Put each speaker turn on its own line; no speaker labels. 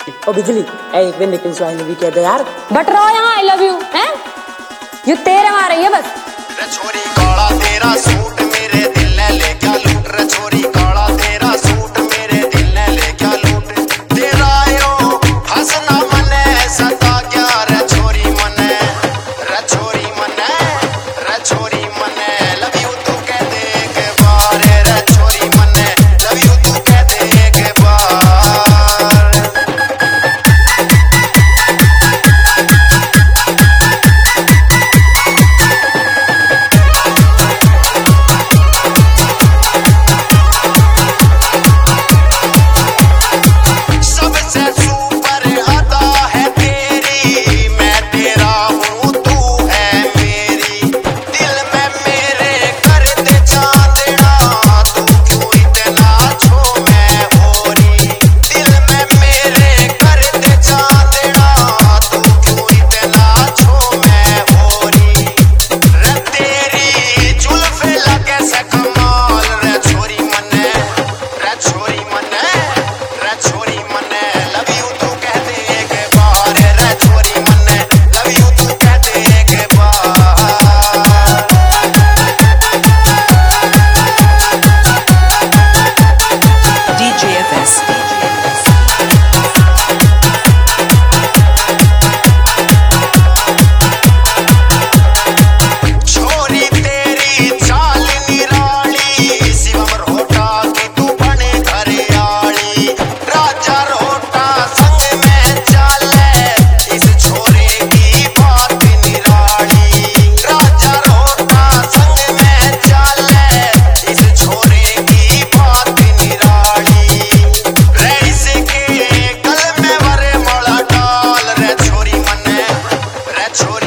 ओ बिजली एक बार निकल सो आएंगे भी कह दे यार।
बट रहो यहाँ आई लव यू हैं ये तेरे मारे है बस।
छोरी काला तेरा सूट मेरे दिल ने ले क्या लूट रे छोरी काला तेरा सूट मेरे दिल ने ले क्या लूट तेरा यो हंसना मने सता क्या रे छोरी मने रे छोरी मने रे छोरी मने लव यू तू कह दे एक बार रे छोरी मने लव यू तू कह दे एक बार। छोरी